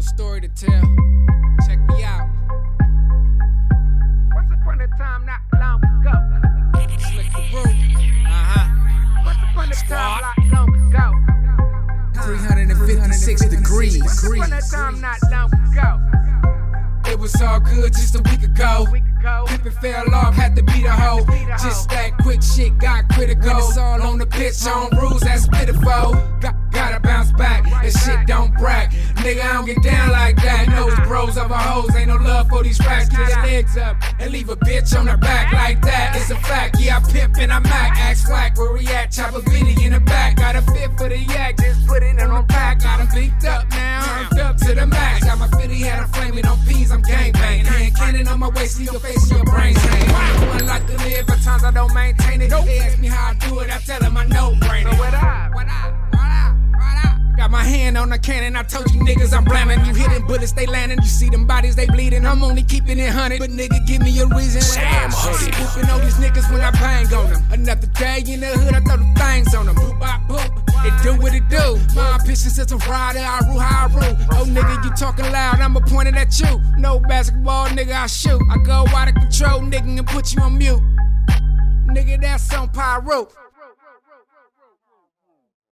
little story to tell. Check me out. Once upon a time not long ago. Slick the roof. Once upon a time not long ago. 356 degrees. Once upon a time not long ago. It was all good just a week ago. Pippin fell off, had to beat a hoe. Just that quick shit got critical. When it's all on the pitch, on rules, that's pitiful. Gotta bounce back, and shit don't brag. Nigga, I don't get down like that. Know it's bros over hoes, ain't no love for these racks. Get your legs up and leave a bitch on her back like that. It's a fact, yeah, I pimp and I Mac. Axe flack, where we at? Chop a bitty in the back. Got a fit for the yak, just put it on pack. Got him beaked up now, turned up to the max. Got my 50 hat, I'm flaming on peas, I'm gangbanging. Hand cannon on my waist, see your face, your brains hang. One like to live, at times I don't maintain it. They ask me how I do it, I tell them I know brain. So what up? Got my hand on the cannon, I told you niggas I'm blaming. You hitting bullets, they landing. You see them bodies, they bleeding. I'm only keeping it 100, but nigga, give me a reason. Sam Hoodie. Whooping on these niggas when I bang on them. Another day in the hood, I throw the things on them. Boop, bop, boop. It do what it do. My ambition since a rider, I rule how I rule. Oh nigga, you talking loud, I'ma point it at you. No basketball, nigga, I shoot. I go out of control, nigga, and put you on mute. Nigga, that's on pyro.